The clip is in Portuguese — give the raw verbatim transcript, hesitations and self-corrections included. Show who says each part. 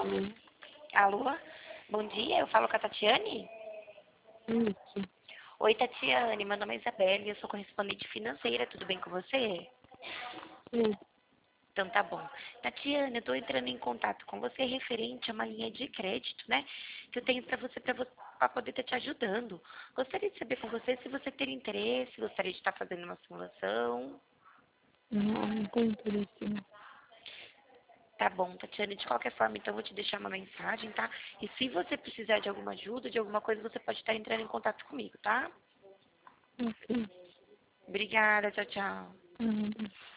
Speaker 1: Alô?
Speaker 2: Alô? Bom dia, eu falo com a Tatiane?
Speaker 1: Isso.
Speaker 2: Oi, Tatiane, meu nome é Isabelle, eu sou correspondente financeira, tudo bem com você?
Speaker 1: Sim.
Speaker 2: Então tá bom. Tatiane, eu tô entrando em contato com você referente a uma linha de crédito, né? Que eu tenho pra você, pra você, pra poder estar te ajudando. Gostaria de saber com você se você tem interesse, gostaria de estar fazendo uma simulação.
Speaker 1: Não, não tem interesse, não.
Speaker 2: Tá bom, Tatiane, de qualquer forma, então eu vou te deixar uma mensagem, tá? E se você precisar de alguma ajuda, de alguma coisa, você pode estar entrando em contato comigo, tá?
Speaker 1: Ok.
Speaker 2: Obrigada, tchau, tchau.
Speaker 1: Nada.